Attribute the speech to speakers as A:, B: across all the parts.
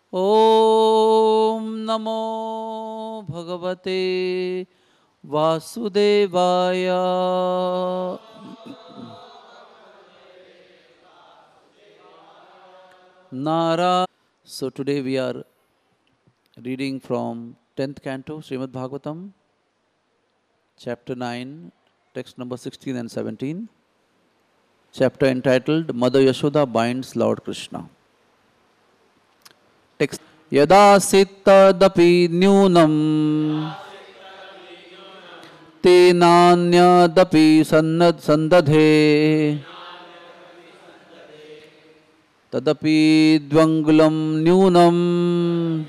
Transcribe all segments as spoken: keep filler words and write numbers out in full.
A: ॐ नमो भगवते वासुदेवाय Nara. So today we are reading from tenth canto, Srimad Bhagavatam, chapter nine, text number sixteen and seventeen. Chapter entitled Mother Yashoda binds Lord Krishna. Text. Yada sittadapi nyunam te nanyadapi sannad sandadhe tadapi dvangulam nyunam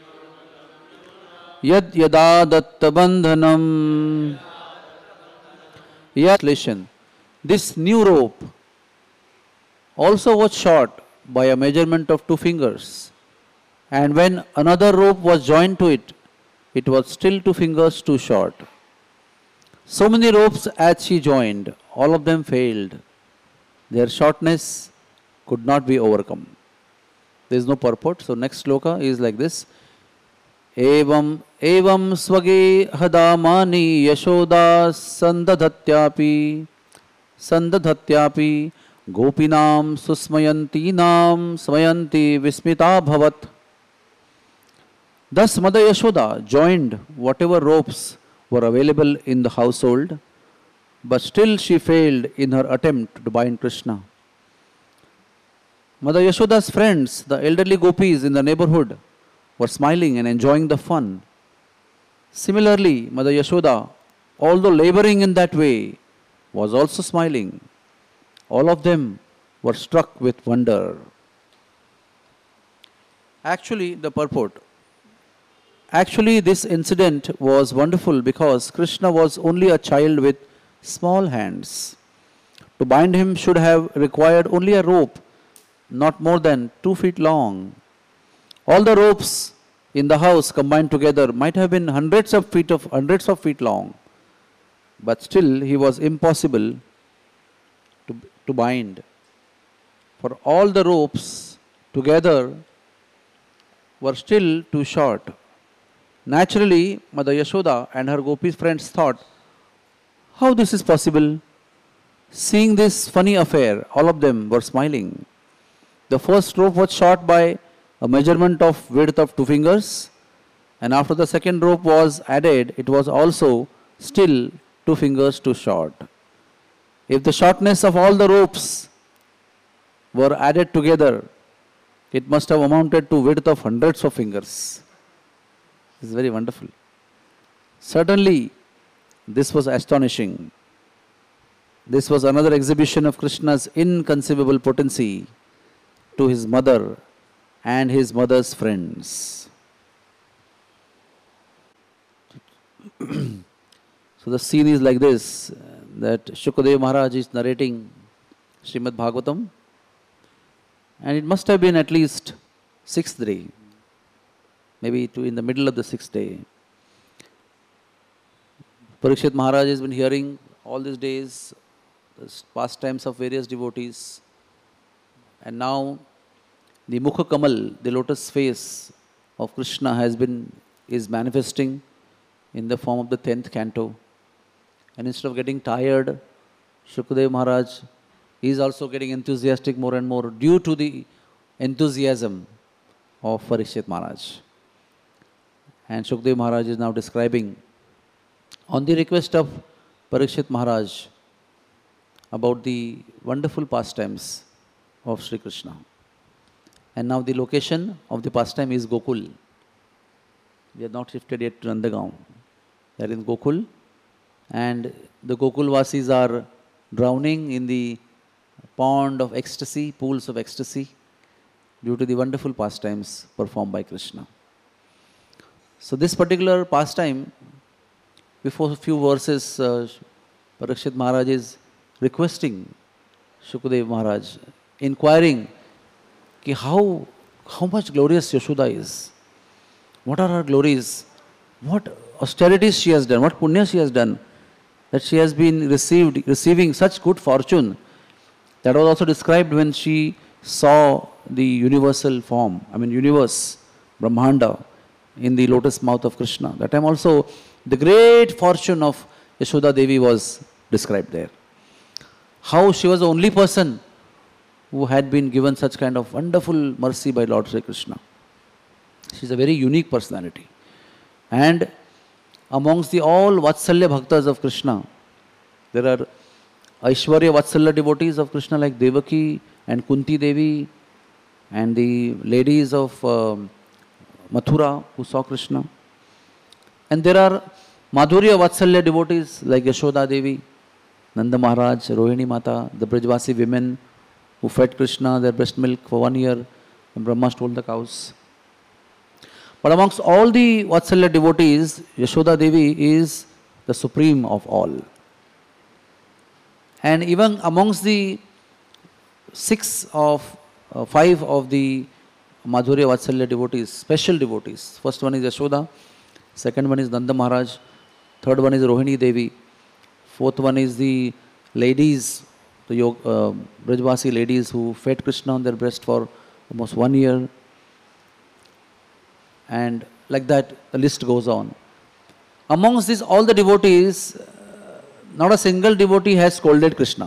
A: yad yada datta bandhanam. Translation. This new rope also was short by a measurement of two fingers, and when another rope was joined to it, it was still two fingers too short. So many ropes as she joined, all of them failed. Their shortness could not be overcome. There is no purport. So next sloka is like this. Evam evam swage hadamani yashoda sandadhatyapi sandadhatyapi gopinam susmayantinam smayanti vismita bhavat. Thus Mother Yashoda joined whatever ropes were available in the household, but still she failed in her attempt to bind Krishna. Mother Yashoda's friends, the elderly gopis in the neighborhood, were smiling and enjoying the fun. Similarly, Mother Yashoda, although laboring in that way, was also smiling. All of them were struck with wonder. Actually, the purport. Actually, this incident was wonderful because Krishna was only a child with small hands. To bind him should have required only a rope, not more than two feet long. All the ropes in the house combined together might have been hundreds of feet of hundreds of feet long, but still he was impossible to, to bind. For all the ropes together were still too short. Naturally, Mother Yashoda and her gopis friends thought, how this is possible? Seeing this funny affair, all of them were smiling. The first rope was short by a measurement of width of two fingers, and after the second rope was added, it was also still two fingers too short. If the shortness of all the ropes were added together, it must have amounted to width of hundreds of fingers. This is very wonderful. Certainly, this was astonishing. This was another exhibition of Krishna's inconceivable potency to his mother and his mother's friends. So the scene is like this, that Shukadeva Maharaj is narrating Srimad Bhagavatam, and it must have been at least sixth day, maybe to in the middle of the sixth day. Parikshit Maharaj has been hearing all these days the pastimes of various devotees, and now the Mukha Kamal, the lotus face of Krishna, has been is manifesting in the form of the tenth canto. And instead of getting tired, Shukadeva Maharaj is also getting enthusiastic more and more due to the enthusiasm of Parikshit Maharaj. And Shukadeva Maharaj is now describing, on the request of Parikshit Maharaj, about the wonderful pastimes of Sri Krishna. And now the location of the pastime is Gokul. We have not shifted yet to Nandagaon. They are in Gokul, and the Gokul Vasis are drowning in the pond of ecstasy, pools of ecstasy, due to the wonderful pastimes performed by Krishna. So this particular pastime, before a few verses, uh, Parikshit Maharaj is requesting Shukadeva Maharaj, inquiring ki how, how much glorious Yashoda is. What are her glories? What austerities she has done, what punya she has done, that she has been received, receiving such good fortune. That was also described when she saw the universal form, I mean universe Brahmanda in the lotus mouth of Krishna. That time also the great fortune of Yashoda Devi was described there. How she was the only person who had been given such kind of wonderful mercy by Lord Sri Krishna. She is a very unique personality. And amongst the all Vatsalya Bhaktas of Krishna, there are Aishwarya Vatsalya devotees of Krishna like Devaki and Kunti Devi, and the ladies of uh, Mathura who saw Krishna. And there are Madhurya Vatsalya devotees like Yashoda Devi, Nanda Maharaj, Rohini Mata, the Brajvasi women who fed Krishna their breast milk for one year when Brahma stole the cows. But amongst all the Vatsalya devotees, Yashoda Devi is the supreme of all. And even amongst the six of, uh, five of the Madhurya Vatsalya devotees, special devotees, first one is Yashoda, second one is Nanda Maharaj, third one is Rohini Devi, fourth one is the ladies, the yoga, uh, Brajvasi ladies who fed Krishna on their breast for almost one year. And like that, the list goes on. Amongst these, all the devotees, uh, not a single devotee has scolded Krishna.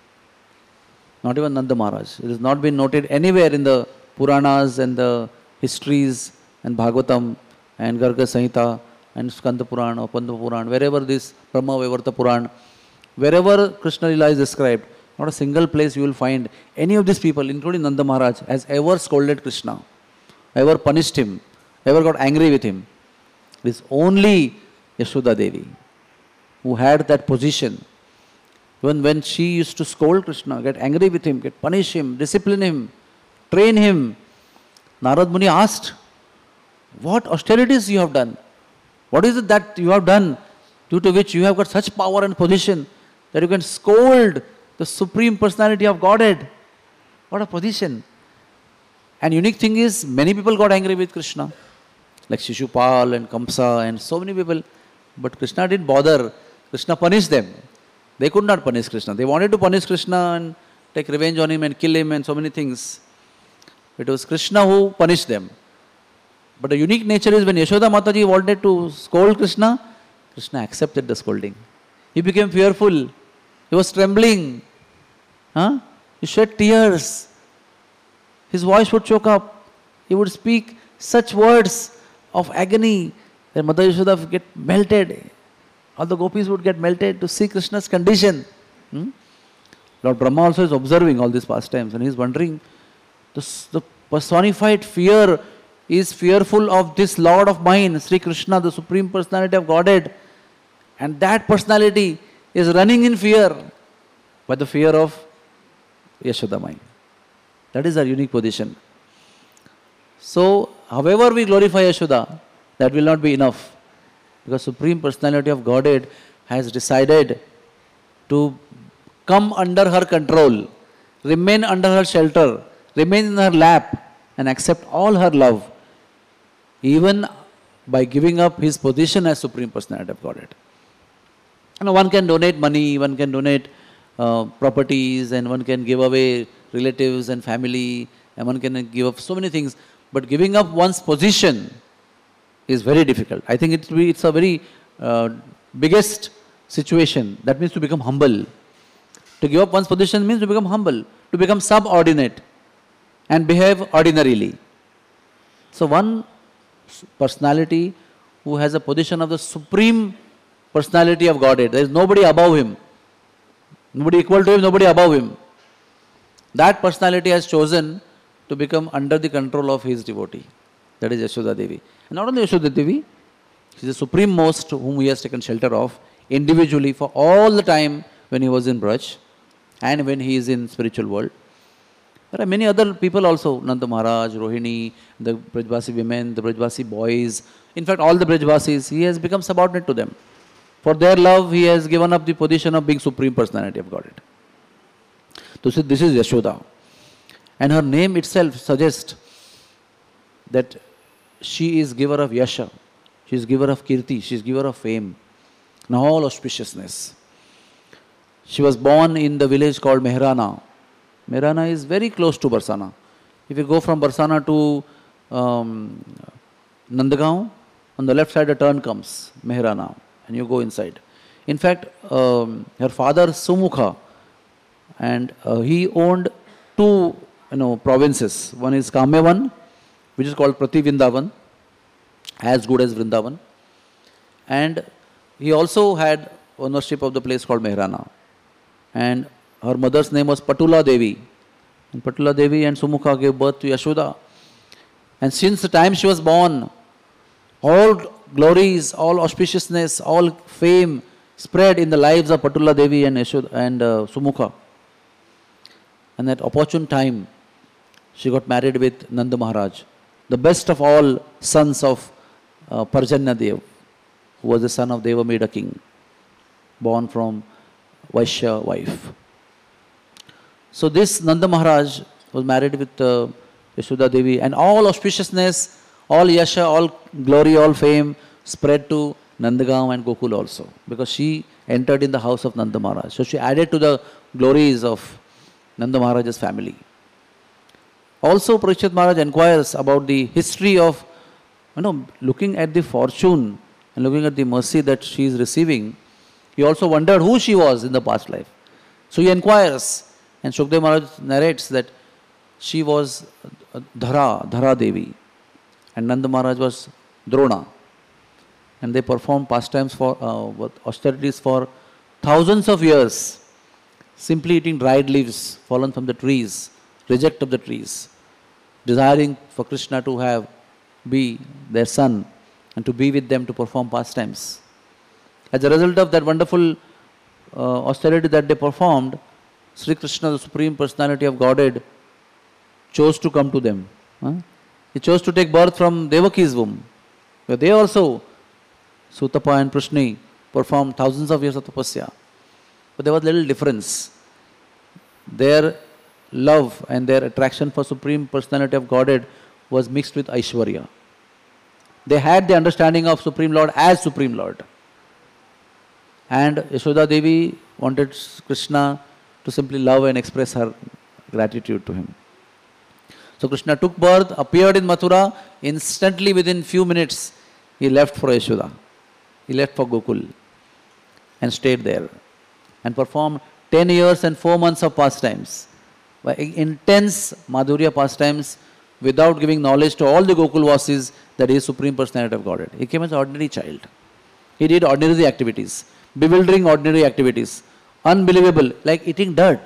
A: Not even Nanda Maharaj. It has not been noted anywhere in the Puranas and the histories and Bhagavatam and Garga Samhita and Skanda Purana or Padma Purana, wherever this Brahma Vaivarta Purana, wherever Krishna Lila is described, not a single place you will find any of these people, including Nanda Maharaj, has ever scolded Krishna, ever punished him, ever got angry with him. It is only Yashoda Devi who had that position. Even when she used to scold Krishna, get angry with him, get punish him, discipline him, train him, Narad Muni asked, what austerities you have done? What is it that you have done due to which you have got such power and position that you can scold the Supreme Personality of Godhead? What a position. And unique thing is, many people got angry with Krishna, like Shishupal and Kamsa and so many people. But Krishna didn't bother. Krishna punished them. They could not punish Krishna. They wanted to punish Krishna and take revenge on him and kill him and so many things. It was Krishna who punished them. But the unique nature is when Yashoda Mataji wanted to scold Krishna, Krishna accepted the scolding. He became fearful. He was trembling. Huh? He shed tears. His voice would choke up. He would speak such words of agony that Mother Yashoda would get melted. All the gopis would get melted to see Krishna's condition. Hmm? Lord Brahma also is observing all these pastimes and he is wondering, this, the personified fear is fearful of this Lord of mine, Sri Krishna, the Supreme Personality of Godhead. And that personality is running in fear by the fear of Yashoda Mai. That is our unique position. So, however we glorify Yashoda, that will not be enough. Because Supreme Personality of Godhead has decided to come under her control, remain under her shelter, remain in her lap and accept all her love, even by giving up his position as Supreme Personality of Godhead. You know, one can donate money, one can donate uh, properties, and one can give away relatives and family, and one can give up so many things. But giving up one's position is very difficult. I think it, it's a very uh, biggest situation. That means to become humble. To give up one's position means to become humble, to become subordinate and behave ordinarily. So one personality who has a position of the Supreme Personality of Godhead, there is nobody above him, nobody equal to him, nobody above him. That personality has chosen to become under the control of his devotee. That is Yashoda Devi. And not only Yashoda Devi, she is the Supreme Most whom he has taken shelter of individually for all the time when he was in Braj and when he is in spiritual world. There are many other people also, Nanda Maharaj, Rohini, the Brajvasi women, the Brajvasi boys. In fact, all the Brajvasis, he has become subordinate to them. For their love, he has given up the position of being Supreme Personality of Godhead. So this is Yashoda. And her name itself suggests that she is giver of Yasha, she is giver of Kirti, she is giver of fame, and all auspiciousness. She was born in the village called Mehrana. Mehrana is very close to Barsana. If you go from Barsana to um, Nandagaon. On the left side, a turn comes, Mehrana, and you go inside. In fact, um, her father Sumukha, and uh, he owned two, you know, provinces. One is Kamyavan, which is called Prati Vrindavan, as good as Vrindavan, and he also had ownership of the place called Mehrana. And her mother's name was Patula Devi. And Patula Devi and Sumukha gave birth to Yashoda. And since the time she was born, all glories, all auspiciousness, all fame spread in the lives of Patula Devi and, Yashoda, and uh, Sumukha. And at opportune time, she got married with Nanda Maharaj, the best of all sons of uh, Parjanya Dev, who was the son of Devameda king, born from Vaishya wife. So this Nanda Maharaj was married with uh, Yashoda Devi, and all auspiciousness, all yasha, all glory, all fame spread to Nandagaon and Gokul also, because she entered in the house of Nanda Maharaj. So she added to the glories of Nanda Maharaj's family. Also, Parikshit Maharaj inquires about the history of, you know, looking at the fortune and looking at the mercy that she is receiving. He also wondered who she was in the past life. So he inquires, and Shukdev Maharaj narrates that she was Dhara, Dhara Devi, and Nanda Maharaj was Drona. And they performed pastimes for uh, austerities for thousands of years, simply eating dried leaves fallen from the trees, reject of the trees, desiring for Krishna to have, be their son, and to be with them to perform pastimes. As a result of that wonderful uh, austerity that they performed, Sri Krishna, the Supreme Personality of Godhead, chose to come to them. Huh? He chose to take birth from Devaki's womb, where they also, Sutapa and Prishni, performed thousands of years of tapasya. But there was little difference. Their love and their attraction for Supreme Personality of Godhead was mixed with Aishwarya. They had the understanding of Supreme Lord as Supreme Lord. And Yashoda Devi wanted Krishna to simply love and express her gratitude to him. So Krishna took birth, appeared in Mathura, instantly within few minutes he left for Yashoda. He left for Gokul and stayed there and performed ten years and four months of pastimes, by intense Madhurya pastimes, without giving knowledge to all the Gokulvasis that he is Supreme Personality of Godhead. He came as an ordinary child. He did ordinary activities, bewildering ordinary activities, unbelievable, like eating dirt.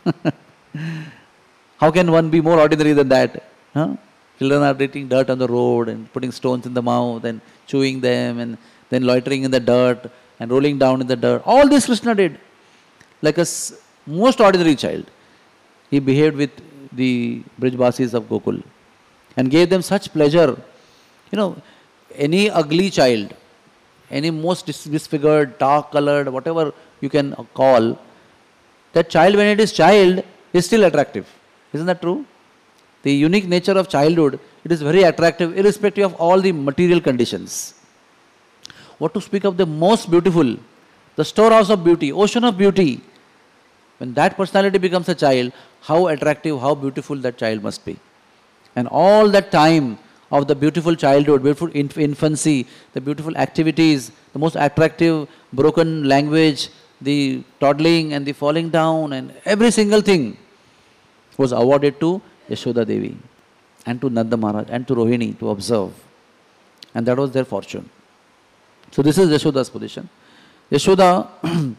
A: How can one be more ordinary than that? Huh? Children are eating dirt on the road and putting stones in the mouth and chewing them and then loitering in the dirt and rolling down in the dirt. All this Krishna did. Like a most ordinary child. He behaved with the Brijvasis of Gokul and gave them such pleasure. You know, any ugly child, any most disfigured, dark colored, whatever you can call, that child, when it is child, is still attractive. Isn't that true? The unique nature of childhood, it is very attractive irrespective of all the material conditions. What to speak of the most beautiful, the storehouse of beauty, ocean of beauty. When that personality becomes a child, how attractive, how beautiful that child must be. And all that time of the beautiful childhood, beautiful inf infancy, the beautiful activities, the most attractive broken language, the toddling and the falling down and every single thing was awarded to Yashoda Devi and to Nanda Maharaj and to Rohini to observe. And that was their fortune. So this is Yashoda's position. Yashoda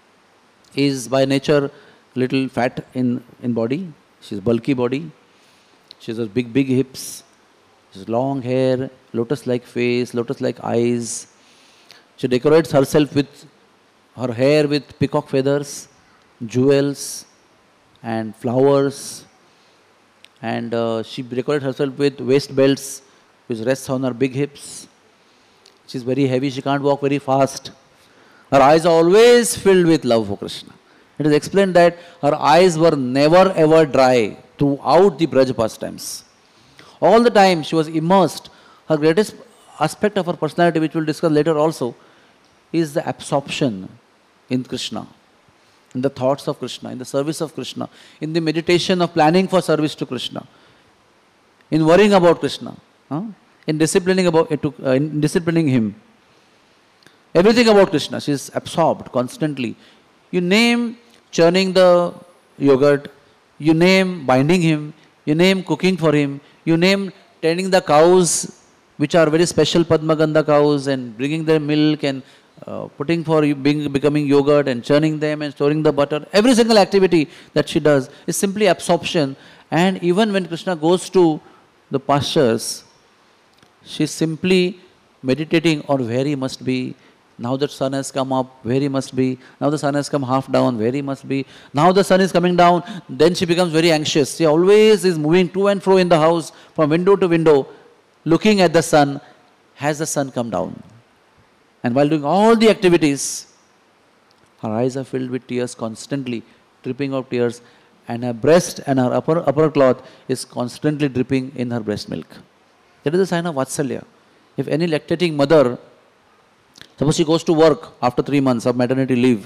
A: is by nature little fat in, in body. She has bulky body. She has big, big hips. She has long hair, lotus-like face, lotus-like eyes. She decorates herself with her hair with peacock feathers, jewels and flowers. And uh, she decorates herself with waist belts which rests on her big hips. She is very heavy, she can't walk very fast. Her eyes are always filled with love for Krishna. It is explained that her eyes were never ever dry throughout the Braj pastimes. All the time she was immersed. Her greatest aspect of her personality, which we'll discuss later also, is the absorption in Krishna, in the thoughts of Krishna, in the service of Krishna, in the meditation of planning for service to Krishna, in worrying about Krishna. huh? in disciplining about it to, uh, in disciplining him. Everything about Krishna, she is absorbed constantly. You name churning the yogurt, you name binding him, you name cooking for him, you name tending the cows, which are very special Padmagandha cows, and bringing their milk and uh, putting for you being, becoming yogurt and churning them and storing the butter. Every single activity that she does is simply absorption. And even when Krishna goes to the pastures, she is simply meditating on where he must be. Now that sun has come up, where he must be. Now the sun has come half down, where he must be. Now the sun is coming down, then she becomes very anxious. She always is moving to and fro in the house, from window to window, looking at the sun. Has the sun come down? And while doing all the activities, her eyes are filled with tears constantly, dripping of tears, and her breast and her upper, upper cloth is constantly dripping in her breast milk. That is a sign of Vatsalya. If any lactating mother, suppose she goes to work after three months of maternity leave,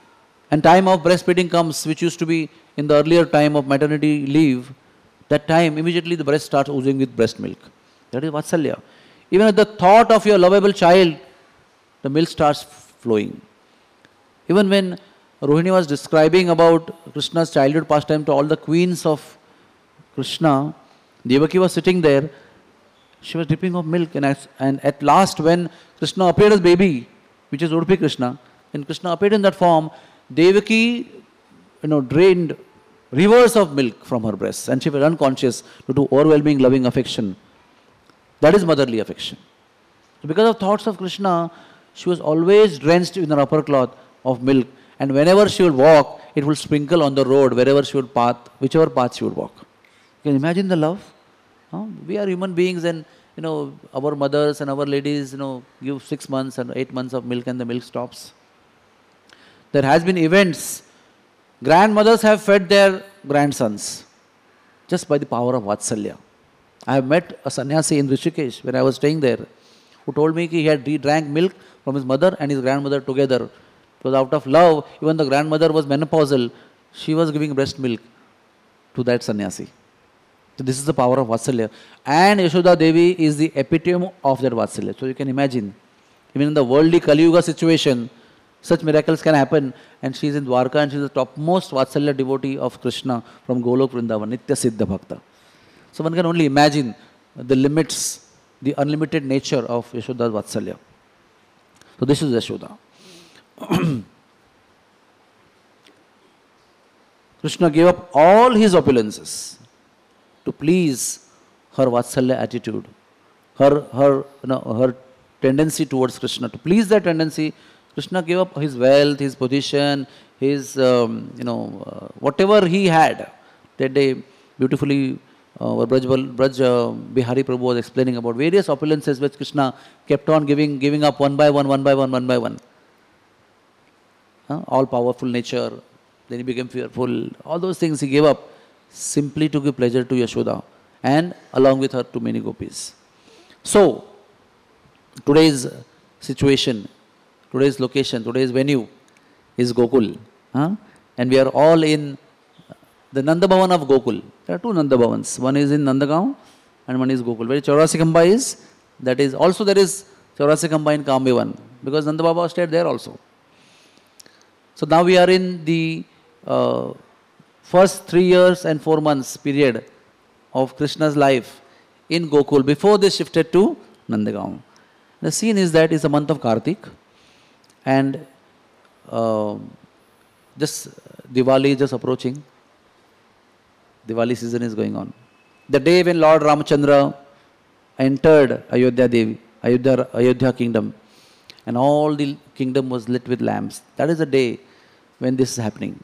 A: and time of breastfeeding comes, which used to be in the earlier time of maternity leave, that time immediately the breast starts oozing with breast milk. That is Vatsalya. Even at the thought of your lovable child, the milk starts flowing. Even when Rohini was describing about Krishna's childhood pastime to all the queens of Krishna, Devaki was sitting there, she was dripping of milk, and, as, and at last when Krishna appeared as baby, which is Udupi Krishna, when Krishna appeared in that form, Devaki, you know, drained rivers of milk from her breasts, and she was unconscious due to overwhelming loving affection. That is motherly affection. So because of thoughts of Krishna, she was always drenched in her upper cloth of milk, and whenever she would walk, it would sprinkle on the road, wherever she would path, whichever path she would walk. You can imagine the love? Huh? We are human beings, and you know, our mothers and our ladies, you know, give six months and eight months of milk and the milk stops. There has been events. Grandmothers have fed their grandsons just by the power of Vatsalya. I have met a sannyasi in Rishikesh when I was staying there, who told me he had he drank milk from his mother and his grandmother together. Because out of love, even the grandmother was menopausal, she was giving breast milk to that sannyasi. So this is the power of Vatsalya. And Yashoda Devi is the epitome of that Vatsalya. So you can imagine, even in the worldly Kali Yuga situation, such miracles can happen. And she is in Dwarka, and she is the topmost Vatsalya devotee of Krishna from Golok Vrindavan, Nitya Siddha Bhakta. So one can only imagine the limits, the unlimited nature of Yashoda's Vatsalya. So this is Yashoda. Krishna gave up all his opulences to please her Vatsalya attitude, her, her, you know, her tendency towards Krishna. To please that tendency, Krishna gave up his wealth, his position, his, um, you know, uh, whatever he had. That day, beautifully, uh, Braj, Braj uh, Bihari Prabhu was explaining about various opulences which Krishna kept on giving, giving up one by one, one by one, one by one. Huh? All powerful nature, then he became fearful. All those things he gave up simply to give pleasure to Yashoda, and along with her to many gopis. So, today's situation, today's location, today's venue is Gokul. Huh? And we are all in the Nanda Bhavan of Gokul. There are two Nanda Bhavans. One is in Nandagaon and one is Gokul. Where Chaurasikamba is, that is, also there is Chaurasikamba in Kambevan, because Nanda Baba stayed there also. So now we are in the uh, first three years and four months period of Krishna's life in Gokul before they shifted to Nandagaon. The scene is that it's the month of Kartik, and uh, just Diwali is just approaching. Diwali season is going on. The day when Lord Ramachandra entered Ayodhya Devi, Ayodhya, Ayodhya kingdom, and all the kingdom was lit with lamps. That is the day when this is happening.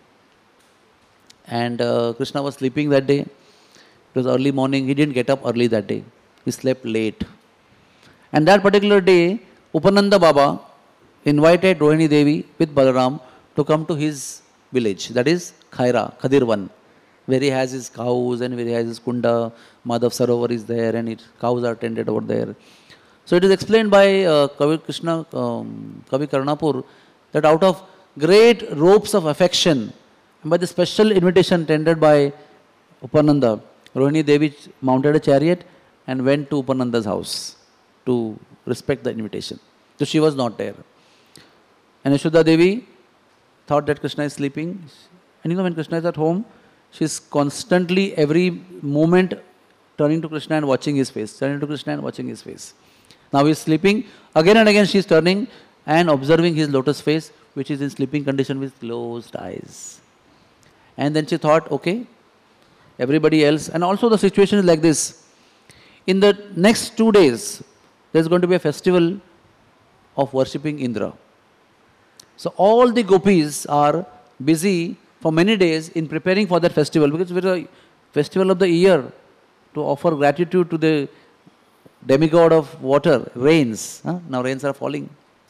A: And uh, Krishna was sleeping that day. It was early morning. He didn't get up early that day. He slept late. And that particular day, Upananda Baba invited Rohini Devi with Balaram to come to his village, that is Khaira, Khadirvan, where he has his cows and where he has his kunda. Madhav Sarovar is there, and his cows are tended over there. So it is explained by uh, Kavi Krishna, um, Kavi Karnapur, that out of great ropes of affection, and by the special invitation tended by Upananda, Rohini Devi mounted a chariot and went to Upananda's house to respect the invitation. So she was not there. And Yashoda Devi thought that Krishna is sleeping. And you know, when Krishna is at home, she is constantly, every moment, turning to Krishna and watching his face, turning to Krishna and watching his face. Now he is sleeping. Again and again she is turning and observing his lotus face, which is in sleeping condition with closed eyes. And then she thought, okay, everybody else. And also the situation is like this. In the next two days, there is going to be a festival of worshipping Indra. So all the gopis are busy for many days in preparing for that festival, because it is a festival of the year to offer gratitude to the demigod of water, rains. Huh? Now rains are falling.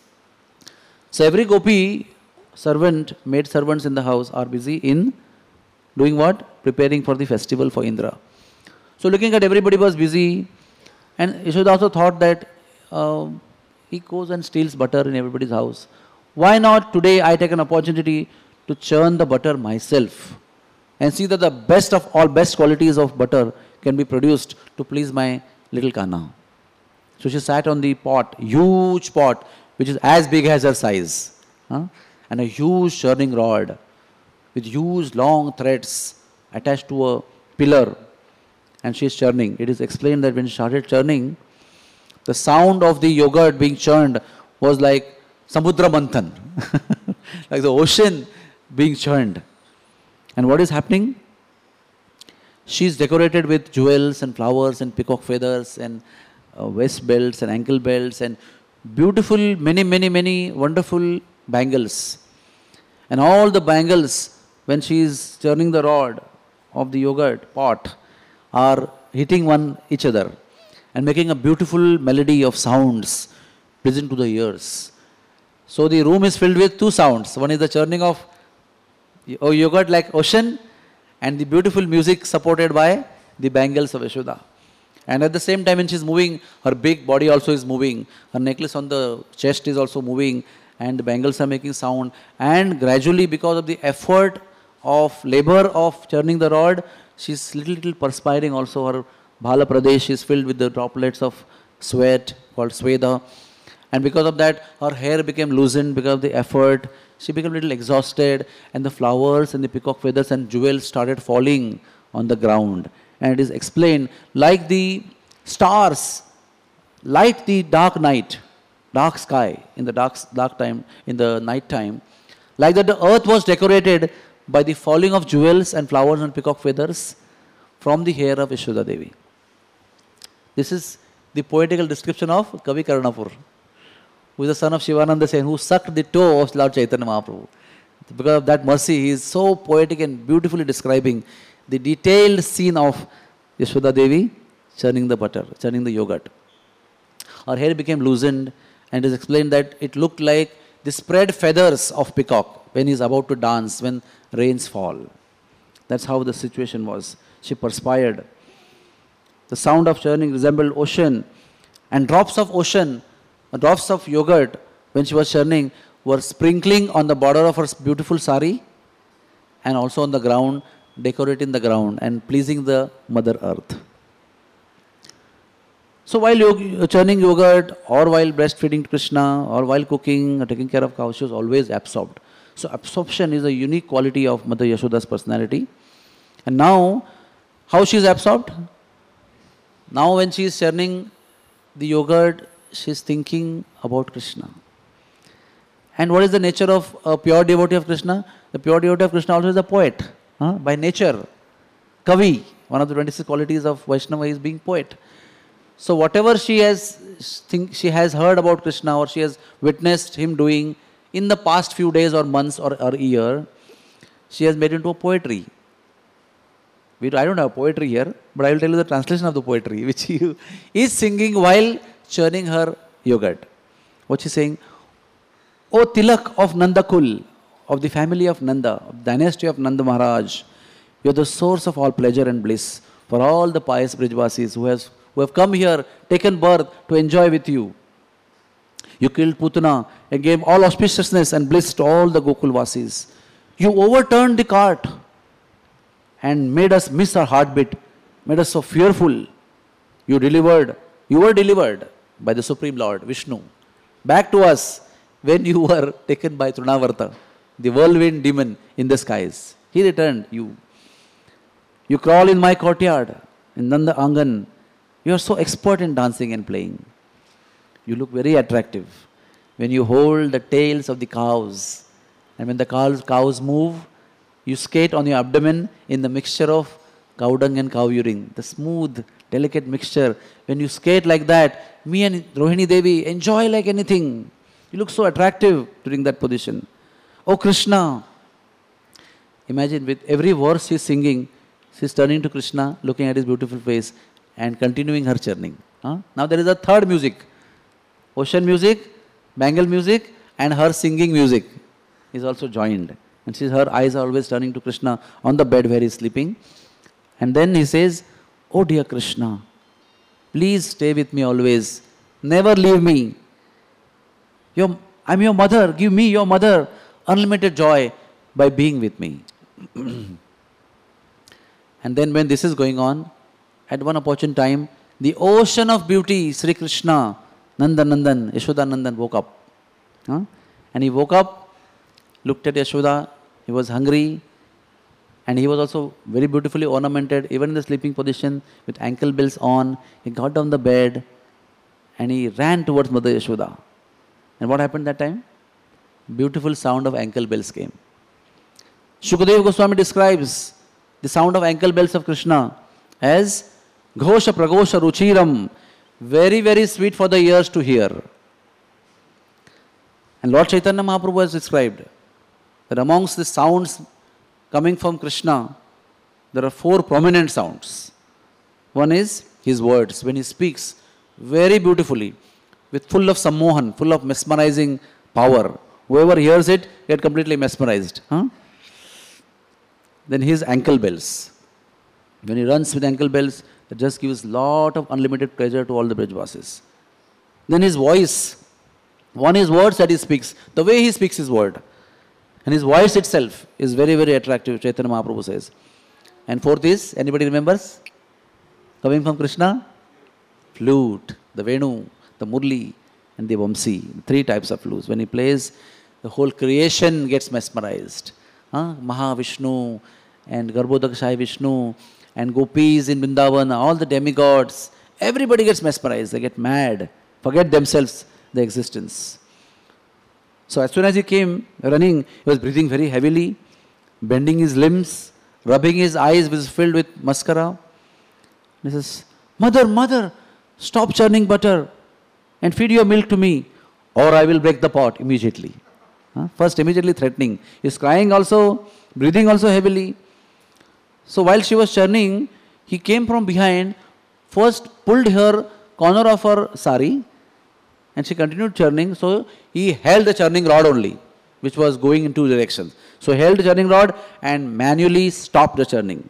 A: So every gopi, servant, maid servants in the house are busy in doing what? Preparing for the festival for Indra. So looking at everybody was busy, and Yashoda also thought that uh, he goes and steals butter in everybody's house. Why not today I take an opportunity to churn the butter myself and see that the best of all best qualities of butter can be produced to please my little Kanha. So she sat on the pot, huge pot, which is as big as her size, huh? And a huge churning rod with huge long threads attached to a pillar, and she is churning. It is explained that when she started churning, the sound of the yogurt being churned was like Samudra Manthan, like the ocean being churned. And what is happening? She is decorated with jewels and flowers and peacock feathers and uh, waist belts and ankle belts and beautiful, many, many, many wonderful bangles. And all the bangles, when she is churning the rod of the yogurt pot, are hitting one each other and making a beautiful melody of sounds pleasant to the ears. So the room is filled with two sounds. One is the churning of yogurt like ocean, and the beautiful music supported by the bangles of Yashoda. And at the same time, when she is moving, her big body also is moving. Her necklace on the chest is also moving, and the bangles are making sound. And gradually, because of the effort of labor of churning the rod, she is little, little perspiring also. Her Bhala Pradesh is filled with the droplets of sweat called Sweda. And because of that, her hair became loosened because of the effort. She became a little exhausted, and the flowers and the peacock feathers and jewels started falling on the ground. And it is explained, like the stars light the dark night, dark sky in the dark, dark time, in the night time, like that the earth was decorated by the falling of jewels and flowers and peacock feathers from the hair of Yashoda Devi. This is the poetical description of Kavi Karnapur, who is the son of Shivananda Sen, who sucked the toe of Lord Chaitanya Mahaprabhu. Because of that mercy, he is so poetic and beautifully describing the detailed scene of Yashoda Devi churning the butter, churning the yogurt. Her hair became loosened, and it is explained that it looked like the spread feathers of peacock when he is about to dance, when rains fall. That's how the situation was. She perspired. The sound of churning resembled ocean, and drops of ocean, drops of yogurt, when she was churning, were sprinkling on the border of her beautiful sari and also on the ground, decorating the ground and pleasing the Mother Earth. So while yog- churning yogurt, or while breastfeeding Krishna, or while cooking or taking care of cows, she was always absorbed. So absorption is a unique quality of Mother Yashoda's personality. And now, how she is absorbed? Now when she is churning the yogurt, she is thinking about Krishna. And what is the nature of a pure devotee of Krishna? The pure devotee of Krishna also is a poet, huh? By nature. Kavi, one of the twenty-six qualities of Vaishnava is being poet. So whatever she has think she has heard about Krishna, or she has witnessed him doing in the past few days or months or, or year, she has made into a poetry. We, I don't have poetry here, but I will tell you the translation of the poetry, which he is singing while churning her yogurt. What she is saying? O Tilak of Nandakul, of the family of Nanda, of the dynasty of Nanda Maharaj, you are the source of all pleasure and bliss for all the pious Brijvasis who, has, who have come here, taken birth to enjoy with you. You killed Putana and gave all auspiciousness and bliss to all the Gokulvasis. You overturned the cart and made us miss our heartbeat, made us so fearful. You delivered, you were delivered by the Supreme Lord, Vishnu, back to us when you were taken by Trunavarta, the whirlwind demon in the skies. He returned you. You crawl in my courtyard, in Nanda Angan. You are so expert in dancing and playing. You look very attractive. When you hold the tails of the cows, and when the cows, cows move, you skate on your abdomen in the mixture of cow dung and cow urine, the smooth, delicate mixture. When you skate like that, me and Rohini Devi enjoy like anything. You look so attractive during that position. Oh Krishna! Imagine with every verse she is singing, she is turning to Krishna, looking at his beautiful face and continuing her churning. Huh? Now there is a third music. Ocean music, Bengal music and her singing music is also joined. And she, her eyes are always turning to Krishna on the bed where he is sleeping. And then he says, oh dear Krishna, please stay with me always. Never leave me. Your, I'm your mother. Give me, your mother, unlimited joy by being with me. And then when this is going on, at one opportune time, the ocean of beauty, Sri Krishna, Nandan Nandan, Yashoda Nandan woke up. Huh? And he woke up, looked at Yashoda, he was hungry, and he was also very beautifully ornamented, even in the sleeping position, with ankle bells on. He got down the bed, and he ran towards Mother Yashoda. And what happened that time? Beautiful sound of ankle bells came. Shukadeva Goswami describes the sound of ankle bells of Krishna as Ghosha Pragosha Ruchiram, very, very sweet for the ears to hear. And Lord Chaitanya Mahaprabhu has described that amongst the sounds coming from Krishna, there are four prominent sounds. One is his words. When he speaks very beautifully, with full of sammohan, full of mesmerizing power. Whoever hears it, get completely mesmerized. Huh? Then his ankle bells. When he runs with ankle bells, it just gives lot of unlimited pleasure to all the Brajvasis. Then his voice. One is words that he speaks. The way he speaks his word. And his voice itself is very, very attractive, Chaitanya Mahaprabhu says. And fourth is, anybody remembers? Coming from Krishna? Flute, the Venu, the Murli, and the Vamsi. Three types of flutes. When he plays, the whole creation gets mesmerized. Huh? Mahavishnu and Garbhodakshai Vishnu and Gopis in Vrindavan, all the demigods, everybody gets mesmerized. They get mad, forget themselves, their existence. So as soon as he came running, he was breathing very heavily, bending his limbs, rubbing his eyes which was filled with mascara. He says, Mother, mother, stop churning butter and feed your milk to me, or I will break the pot immediately. Huh? First immediately threatening. He is crying also, breathing also heavily. So while she was churning, he came from behind, first pulled her corner of her sari, and she continued churning. So he held the churning rod only, which was going in two directions. So he held the churning rod and manually stopped the churning.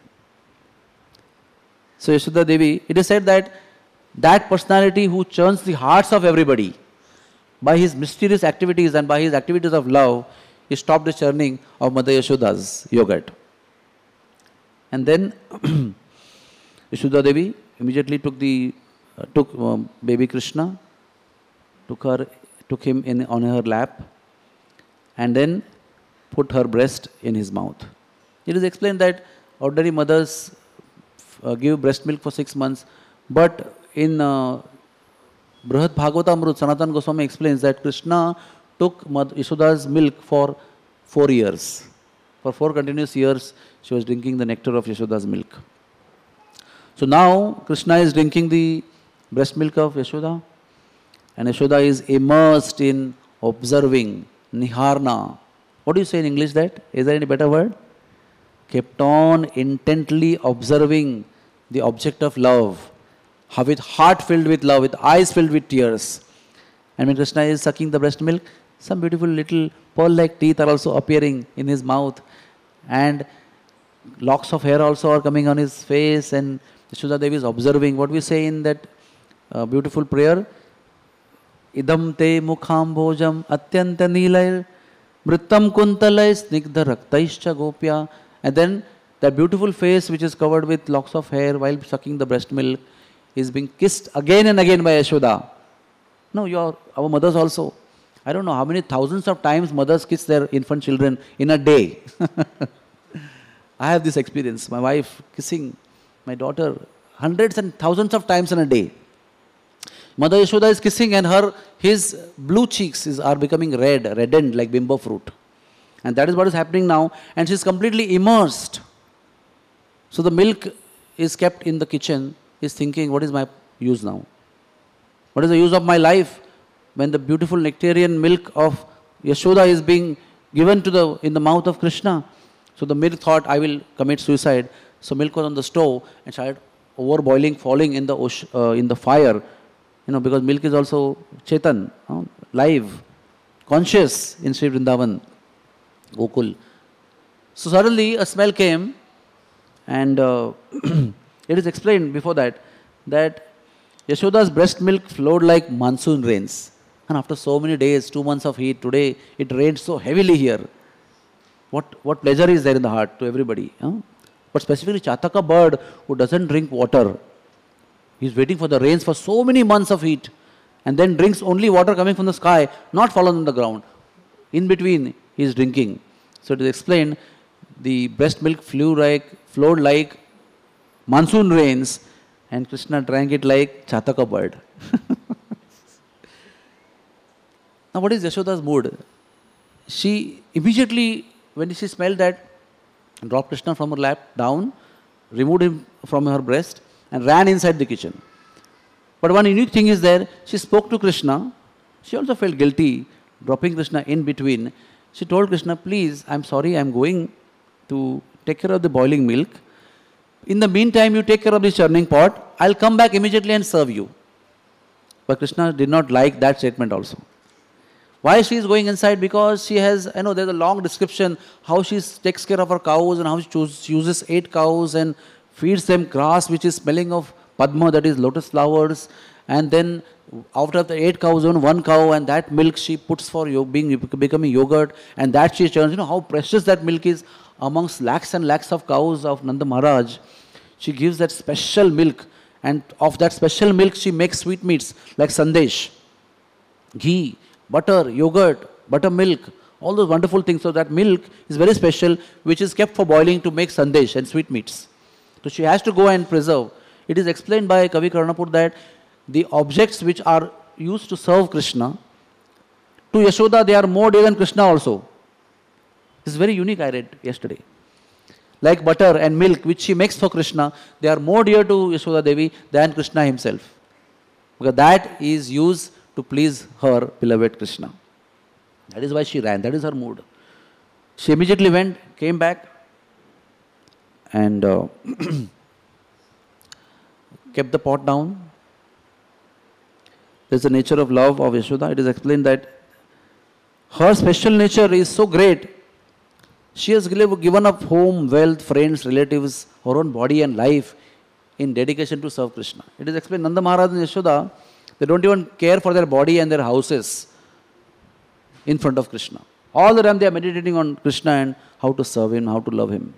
A: So Yashoda Devi, it is said that that personality who churns the hearts of everybody, by his mysterious activities and by his activities of love, he stopped the churning of Mother Yashoda's yogurt. And then Yashoda Devi immediately took the uh, took um, baby Krishna, took her, took him in on her lap, and then put her breast in his mouth. It is explained that ordinary mothers uh, give breast milk for six months, but in uh, Brihad Bhagavatamrut, Sanatana Goswami explains that Krishna took Yashoda's milk for four years. For four continuous years, she was drinking the nectar of Yashoda's milk. So now Krishna is drinking the breast milk of Yashoda, and Yashoda is immersed in observing, niharna. What do you say in English that? Is there any better word? Kept on intently observing the object of love, with heart filled with love, with eyes filled with tears. And when Krishna is sucking the breast milk, some beautiful little pearl-like teeth are also appearing in his mouth, and locks of hair also are coming on his face, and Yashoda Devi is observing. What we say in that uh, beautiful prayer, Idam te mukham bhojam atyanta nilayr mrittam kuntalay snigdha raktaischa gopya. And then that beautiful face which is covered with locks of hair while sucking the breast milk is being kissed again and again by Yashoda. No, you are our mothers also. I don't know how many thousands of times mothers kiss their infant children in a day. I have this experience. My wife kissing my daughter hundreds and thousands of times in a day. Mother Yashoda is kissing and her, his blue cheeks is, are becoming red, reddened like bimbo fruit. And that is what is happening now. And she is completely immersed. So the milk is kept in the kitchen, is thinking, what is my use now? What is the use of my life when the beautiful nectarian milk of Yashoda is being given to the in the mouth of Krishna? So the milk thought, I will commit suicide. So milk was on the stove and started overboiling, falling in the ocean, uh, in the fire. You know, because milk is also Chetan, uh, live, conscious in Sri Vrindavan, Gokul. So suddenly a smell came, and uh, it is explained before that, that Yashoda's breast milk flowed like monsoon rains. And after so many days, two months of heat, today it rained so heavily here. What, what pleasure is there in the heart to everybody? Huh? But specifically Chataka bird who doesn't drink water, he is waiting for the rains for so many months of heat and then drinks only water coming from the sky, not fallen on the ground. In between, he is drinking. So it is explained, the breast milk flew like, flowed like monsoon rains, and Krishna drank it like Chataka bird. Now what is Yashoda's mood? She immediately, when she smelled that, dropped Krishna from her lap down, removed him from her breast, and ran inside the kitchen. But one unique thing is there, she spoke to Krishna. She also felt guilty, dropping Krishna in between. She told Krishna, please, I'm sorry, I'm going to take care of the boiling milk. In the meantime, you take care of the churning pot. I'll come back immediately and serve you. But Krishna did not like that statement also. Why she is going inside? Because she has, I know there's a long description how she takes care of her cows and how she chooses, uses eight cows and feeds them grass which is smelling of Padma, that is lotus flowers. And then after the eight cows, on one cow, and that milk she puts for being becoming yogurt, and that she churns. You know how precious that milk is amongst lakhs and lakhs of cows of Nanda Maharaj. She gives that special milk, and of that special milk she makes sweetmeats like sandesh, ghee, butter, yogurt, buttermilk, all those wonderful things. So that milk is very special, which is kept for boiling to make sandesh and sweetmeats. So she has to go and preserve. It is explained by Kavi Karnapur that the objects which are used to serve Krishna, to Yashoda they are more dear than Krishna also. This is very unique, I read yesterday. Like butter and milk which she makes for Krishna, they are more dear to Yashoda Devi than Krishna himself. Because that is used to please her beloved Krishna. That is why she ran, that is her mood. She immediately went, came back, and uh, kept the pot down. There is the nature of love of Yashoda. It is explained that her special nature is so great. She has given up home, wealth, friends, relatives, her own body and life in dedication to serve Krishna. It is explained, Nanda Maharaj and Yashoda, they don't even care for their body and their houses in front of Krishna. All the time they are meditating on Krishna and how to serve him, how to love him.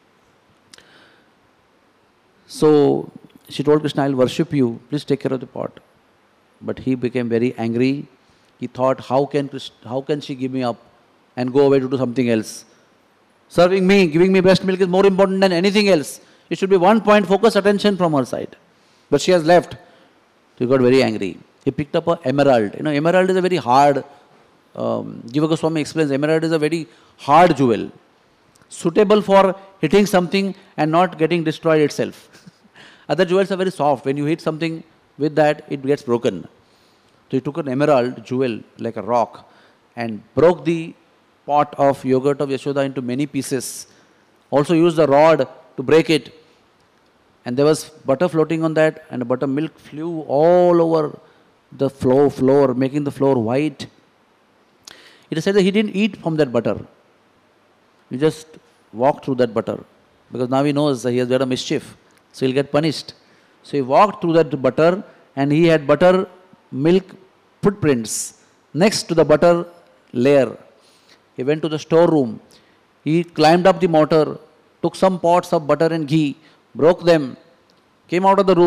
A: So she told Krishna, I'll worship you, please take care of the pot. But he became very angry. He thought, how can, Krishna, how can she give me up and go away to do something else? Serving me, giving me breast milk is more important than anything else. It should be one point, focus attention from her side. But she has left. So he got very angry. He picked up an emerald. You know, emerald is a very hard, um, Jiva Goswami explains, emerald is a very hard jewel. Suitable for hitting something and not getting destroyed itself. Other jewels are very soft. When you hit something with that, it gets broken. So he took an emerald jewel, like a rock, and broke the pot of yogurt of Yashoda into many pieces. Also used a rod to break it. And there was butter floating on that, and the buttermilk flew all over the floor, floor, making the floor white. It is said that he didn't eat from that butter. He just walked through that butter. Because now he knows that he has done a mischief. So he'll get punished. So he walked through that butter, and he had butter milk footprints next to the butter layer. He went to the storeroom. He climbed up the motor, took some pots of butter and ghee, broke them, came out of the room,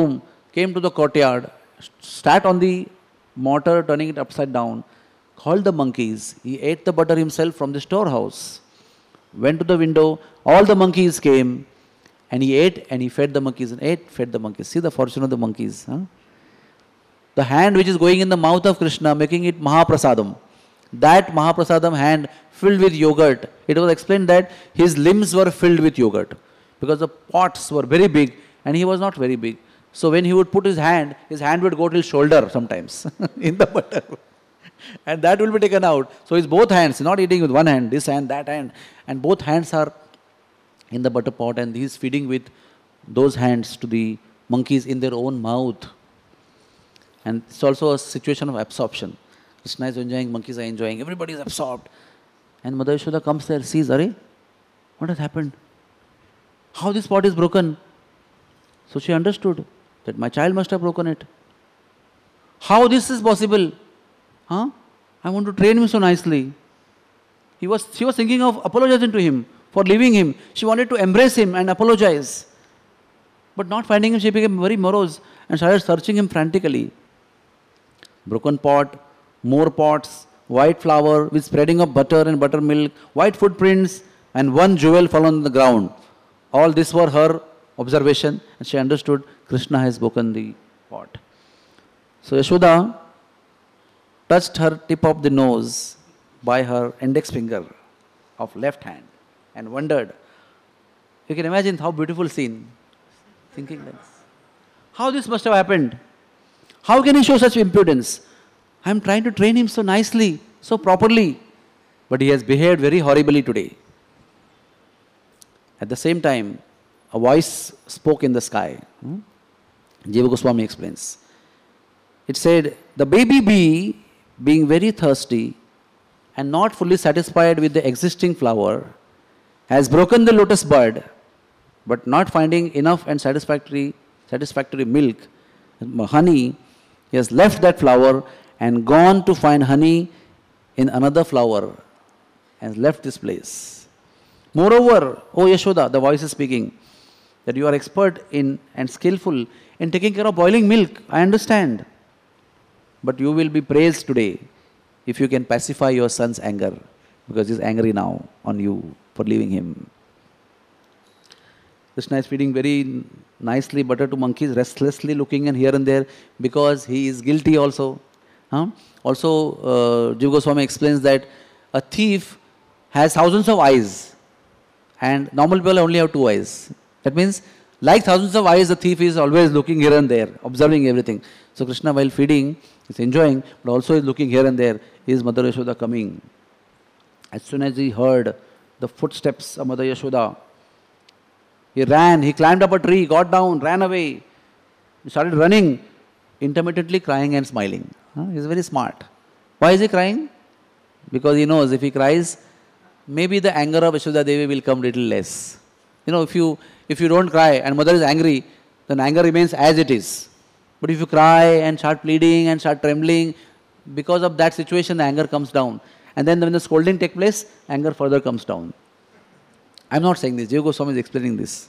A: came to the courtyard, sat on the mortar, turning it upside down, called the monkeys. He ate the butter himself from the storehouse, went to the window, all the monkeys came, and he ate and he fed the monkeys and ate, fed the monkeys. See the fortune of the monkeys. Huh? The hand which is going in the mouth of Krishna, making it Mahaprasadam. That Mahaprasadam hand filled with yogurt. It was explained that his limbs were filled with yogurt because the pots were very big and he was not very big. So when he would put his hand, his hand would go till shoulder sometimes in the butter. And that will be taken out. So his both hands, not eating with one hand, this hand, that hand. And both hands are in the butter pot and he is feeding with those hands to the monkeys in their own mouth. And it's also a situation of absorption. Krishna is enjoying, monkeys are enjoying, everybody is absorbed. And Mother Yashoda comes there, sees, Arey, what has happened? How this pot is broken? So she understood that my child must have broken it. How this is possible? Huh? I want to train him so nicely. He was, she was thinking of apologizing to him for leaving him. She wanted to embrace him and apologize. But not finding him, she became very morose and started searching him frantically. Broken pot, more pots, white flour with spreading of butter and buttermilk, white footprints, and one jewel fallen on the ground. All this were her observation, and she understood Krishna has broken the pot. So Yashoda touched her tip of the nose by her index finger of left hand and wondered. You can imagine how beautiful scene. Thinking like this. How this must have happened? How can he show such impudence? I am trying to train him so nicely, so properly, but he has behaved very horribly today. At the same time, a voice spoke in the sky. Hmm? Jiva Goswami explains. It said, the baby bee, being very thirsty and not fully satisfied with the existing flower, has broken the lotus bud, but not finding enough and satisfactory, satisfactory milk, honey, he has left that flower and gone to find honey in another flower and left this place. Moreover, O Yashoda, the voice is speaking, that you are expert in and skillful in taking care of boiling milk. I understand. But you will be praised today if you can pacify your son's anger, because he is angry now on you for leaving him. Krishna is feeding very nicely butter to monkeys, restlessly looking and here and there, because he is guilty also. Huh? Also, uh, Jiva Goswami explains that a thief has thousands of eyes and normal people only have two eyes. That means, like thousands of eyes, the thief is always looking here and there, observing everything. So Krishna, while feeding, is enjoying, but also is looking here and there. Is Mother Yashoda coming? As soon as he heard the footsteps of Mother Yashoda, he ran, he climbed up a tree, got down, ran away. He started running, intermittently crying and smiling. Huh? He is very smart. Why is he crying? Because he knows if he cries, maybe the anger of Yashoda Devi will come little less. You know, if you if you don't cry and mother is angry, then anger remains as it is. But if you cry and start pleading and start trembling, because of that situation, the anger comes down. And then when the scolding takes place, anger further comes down. I am not saying this, Jiva Goswami is explaining this.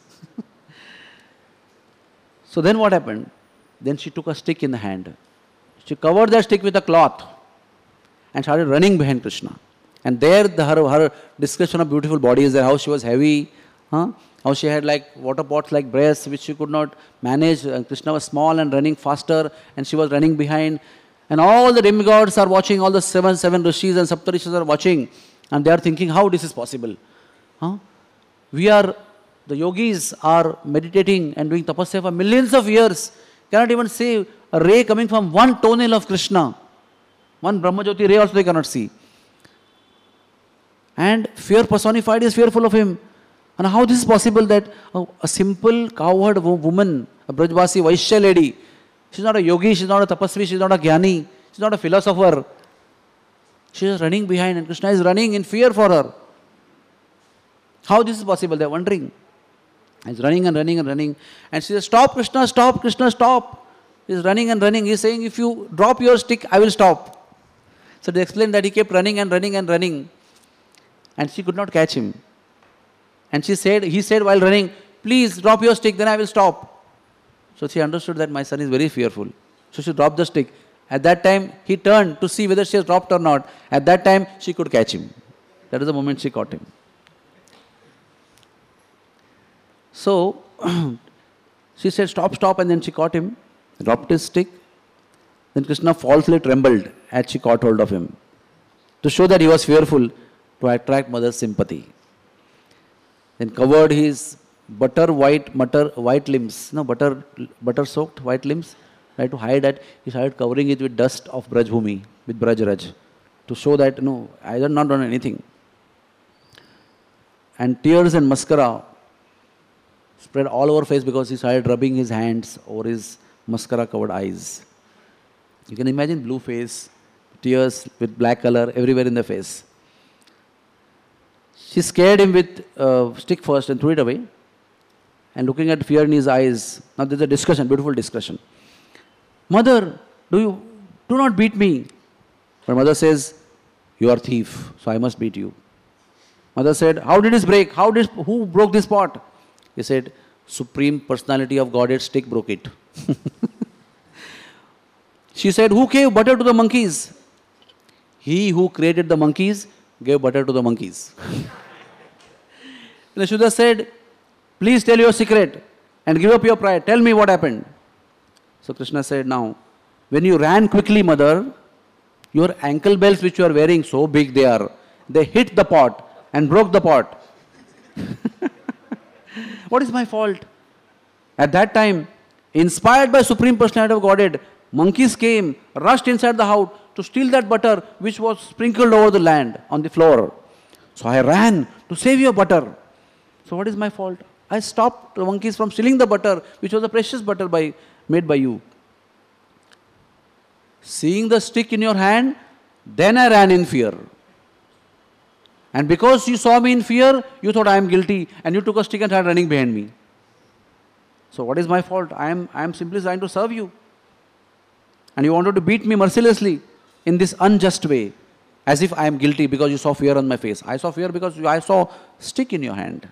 A: So then what happened? Then she took a stick in the hand. She covered that stick with a cloth and started running behind Krishna. And there the, her, her description of beautiful body is there, how she was heavy, huh? How she had like water pots like breasts which she could not manage. And Krishna was small and running faster and she was running behind. And all the demigods are watching, all the seven, seven rishis and saptarishis are watching. And they are thinking how this is possible. Huh? We are, the yogis are meditating and doing tapasya for millions of years. Cannot even see a ray coming from one toenail of Krishna. One Brahmajyoti ray also they cannot see. And fear personified is fearful of him. And how this is possible that a, a simple cowherd woman, a Brajvasi Vaishya lady, she's not a yogi, she's not a tapasvi, she's not a jnani, she's not a philosopher. She is running behind and Krishna is running in fear for her. How this is possible? They are wondering. He's running and running and running. And she says, stop Krishna, stop Krishna, stop. He's running and running. He's saying, if you drop your stick, I will stop. So they explained that he kept running and running and running. And she could not catch him. And she said, he said while running, please drop your stick, then I will stop. So she understood that my son is very fearful. So she dropped the stick. At that time, he turned to see whether she has dropped or not. At that time, she could catch him. That is the moment she caught him. So, she said, stop, stop, and then she caught him, dropped his stick. Then Krishna falsely trembled as she caught hold of him, to show that he was fearful, to attract mother's sympathy. Then covered his butter white, butter white limbs, no, butter, butter soaked white limbs, right, to hide that. He started covering it with dust of Braj Bhumi, with Braj Raj, to show that, no, I have not done anything. And tears and mascara spread all over face because he started rubbing his hands over his mascara covered eyes. You can imagine blue face, tears with black color everywhere in the face. She scared him with a stick first and threw it away. And looking at fear in his eyes, now there's a discussion, beautiful discussion. Mother, do you, do not beat me. But mother says, you are thief, so I must beat you. Mother said, how did this break? How did, who broke this pot? He said, Supreme Personality of Godhead stick broke it. She said, who gave butter to the monkeys? He who created the monkeys gave butter to the monkeys. Yashoda said, please tell your secret and give up your pride. Tell me what happened. So Krishna said, now, when you ran quickly, mother, your ankle belts which you are wearing, so big they are, they hit the pot and broke the pot. What is my fault? At that time, inspired by Supreme Personality of Godhead, monkeys came, rushed inside the house to steal that butter which was sprinkled over the land on the floor. So I ran to save your butter. So what is my fault? I stopped the monkeys from stealing the butter which was a precious butter by, made by you. Seeing the stick in your hand, then I ran in fear. And because you saw me in fear, you thought I am guilty and you took a stick and started running behind me. So what is my fault? I am, I am simply trying to serve you. And you wanted to beat me mercilessly in this unjust way, as if I am guilty because you saw fear on my face. I saw fear because I saw stick in your hand.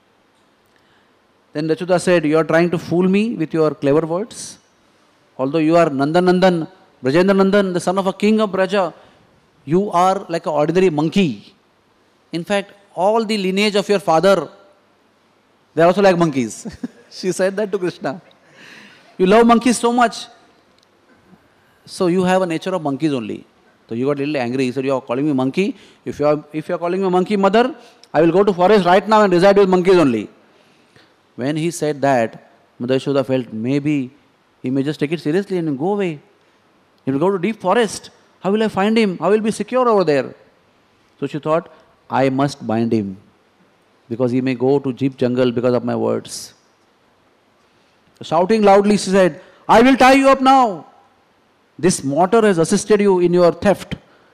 A: Then Yashoda said, you are trying to fool me with your clever words. Although you are Nandanandan, Brajendra Nandan, the son of a king of Braja, you are like an ordinary monkey. In fact, all the lineage of your father, they are also like monkeys. She said that to Krishna. You love monkeys so much. So you have a nature of monkeys only. So you got a little angry. He said, you are calling me monkey. If you are, if you are calling me monkey, mother, I will go to forest right now and reside with monkeys only. When he said that, Mother Yashoda felt maybe he may just take it seriously and go away. He will go to deep forest. How will I find him? How will I be secure over there? So she thought, I must bind him because he may go to deep jungle because of my words. Shouting loudly, she said, I will tie you up now. This mortar has assisted you in your theft.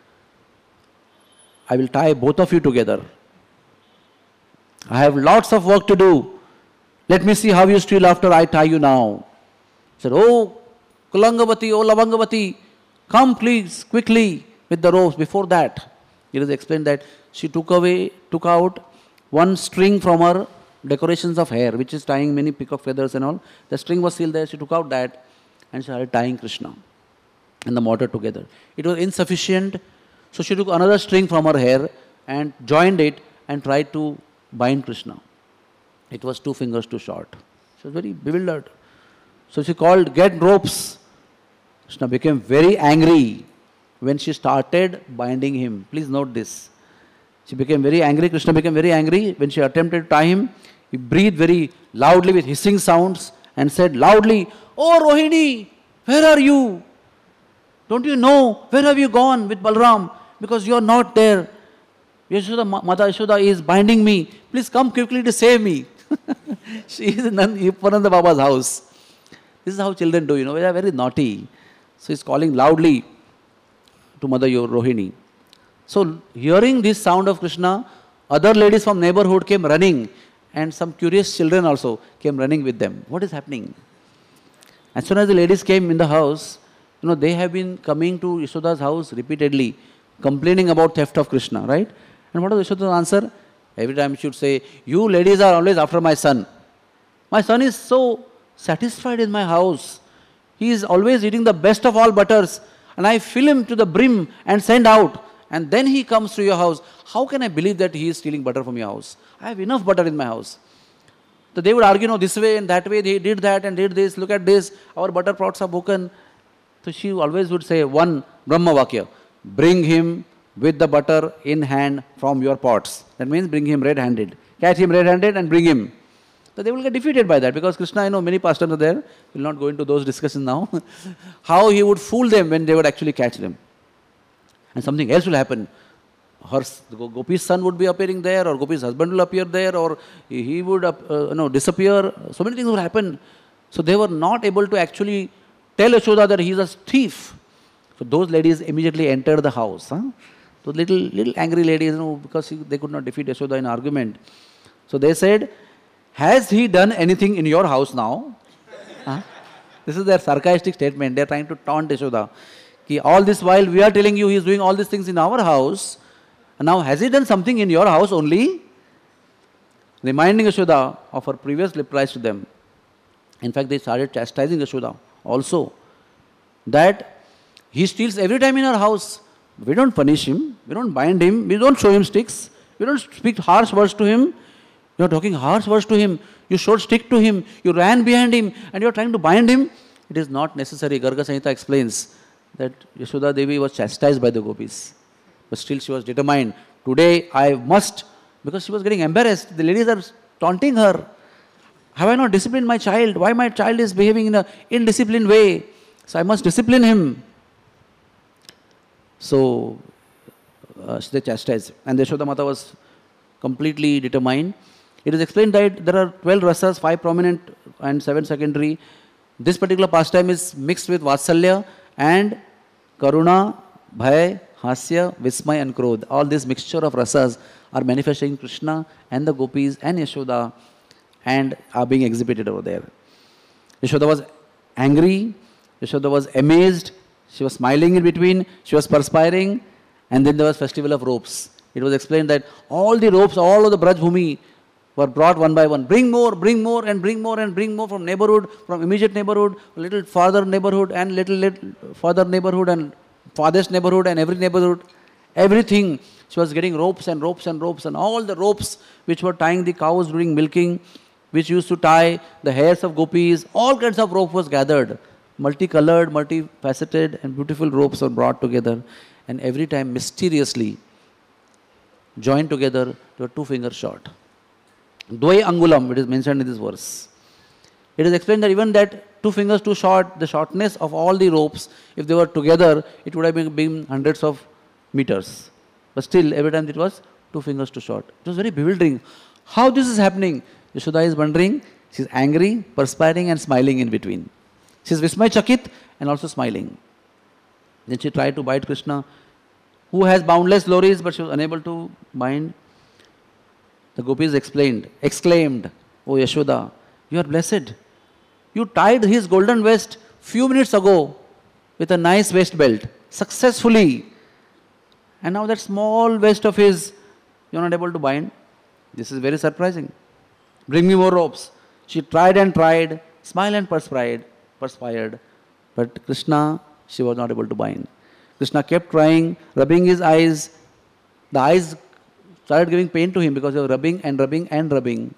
A: I will tie both of you together. I have lots of work to do. Let me see how you steal after I tie you now. He said, oh, Kulangavati, oh Lavangavati, come please, quickly with the ropes. Before that, it is explained that she took away, took out one string from her decorations of hair, which is tying many peacock feathers and all. The string was still there. She took out that and she started tying Krishna and the mortar together. It was insufficient. So she took another string from her hair and joined it and tried to bind Krishna. It was two fingers too short. She was very bewildered. So she called, get ropes. Krishna became very angry when she started binding him. Please note this. She became very angry. Krishna became very angry when she attempted to tie him. He breathed very loudly with hissing sounds and said loudly, oh Rohini, where are you? Don't you know? Where have you gone with Balram? Because you are not there. Yashoda, Mother Yashoda is binding me. Please come quickly to save me. She is in Upananda Baba's house. This is how children do, you know. They are very naughty. So he's calling loudly to Mother Rohini. So hearing this sound of Krishna, other ladies from neighborhood came running and some curious children also came running with them. What is happening? As soon as the ladies came in the house, you know, they have been coming to Yashoda's house repeatedly, complaining about theft of Krishna, right? And what was Yashoda's answer? Every time she would say, you ladies are always after my son. My son is so satisfied in my house. He is always eating the best of all butters, and I fill him to the brim and send out. And then he comes to your house. How can I believe that he is stealing butter from your house? I have enough butter in my house. So they would argue, no, this way and that way, they did that and did this, look at this, our butter pots are broken. So she always would say one Brahma Vakya, bring him with the butter in hand from your pots. That means bring him red-handed. Catch him red-handed and bring him. So they will get defeated by that, because Krishna, I know many pastors are there, will not go into those discussions now, how he would fool them when they would actually catch them. And something else will happen. Her, Gopi's son would be appearing there, or Gopi's husband will appear there, or he would uh, you know, disappear. So many things will happen. So they were not able to actually tell Yashoda that he is a thief. So those ladies immediately entered the house. Huh? So little, little angry ladies, you know, because they could not defeat Yashoda in argument. So they said, has he done anything in your house now? Huh? This is their sarcastic statement. They are trying to taunt Yashoda. Ki all this while we are telling you he is doing all these things in our house. And now has he done something in your house only? Reminding Yashoda of her previous replies to them. In fact, they started chastising Yashoda also. That he steals every time in our house. We don't punish him. We don't bind him. We don't show him sticks. We don't speak harsh words to him. You are talking harsh words to him. You showed stick to him. You ran behind him and you are trying to bind him. It is not necessary. Garga Samhita explains that Yashoda Devi was chastised by the gopis. But still she was determined. Today I must, because she was getting embarrassed. The ladies are taunting her. Have I not disciplined my child? Why my child is behaving in an indisciplined way? So I must discipline him. So uh, they chastised. And Yashoda Mata was completely determined. It is explained that there are twelve rasas, five prominent and seven secondary. This particular pastime is mixed with Vatsalya and Karuna, Bhaya, Hasya, Vismay and Krodh. All this mixture of rasas are manifesting Krishna and the gopis and Yashoda and are being exhibited over there. Yashoda was angry. Yashoda was amazed. She was smiling in between. She was perspiring. And then there was festival of ropes. It was explained that all the ropes, all of the Braj Bhumi were brought one by one. Bring more, bring more and bring more and bring more from neighborhood, from immediate neighborhood, little farther neighborhood and little, little farther neighborhood and farthest neighborhood and every neighborhood. Everything. She was getting ropes and ropes and ropes and all the ropes which were tying the cows during milking, which used to tie the hairs of gopis, all kinds of rope was gathered. Multicolored, multifaceted and beautiful ropes were brought together, and every time mysteriously joined together to a two finger short. Dvai angulam, it is mentioned in this verse. It is explained that even that two fingers too short, the shortness of all the ropes, if they were together, it would have been, been hundreds of meters. But still, every time it was two fingers too short. It was very bewildering. How this is happening? Yashoda is wondering. She is angry, perspiring and smiling in between. She is Vismay Chakit and also smiling. Then she tried to bite Krishna, who has boundless glories, but she was unable to bind. The gopis explained, exclaimed, "Oh Yashoda, you are blessed. You tied his golden vest few minutes ago with a nice waist belt, successfully. And now that small vest of his, you are not able to bind. This is very surprising. Bring me more ropes." She tried and tried, smiled and perspired, perspired. But Krishna, she was not able to bind. Krishna kept trying, rubbing his eyes. The eyes started giving pain to him because he was rubbing and rubbing and rubbing.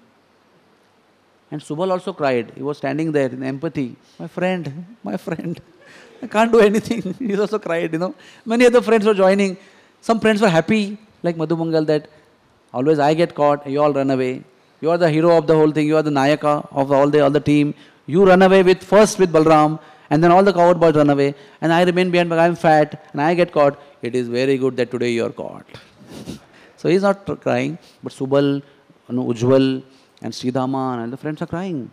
A: And Subal also cried. He was standing there in empathy. My friend, my friend, I can't do anything. He also cried, you know. Many other friends were joining. Some friends were happy, like Madhu Mangal, that always I get caught, you all run away. You are the hero of the whole thing. You are the Nayaka of all the other team. You run away with first with Balram, and then all the coward boys run away. And I remain behind, but I am fat, and I get caught. It is very good that today you are caught. So he is not crying, but Subal, you know, Ujjwal, and Sridhama and the friends are crying.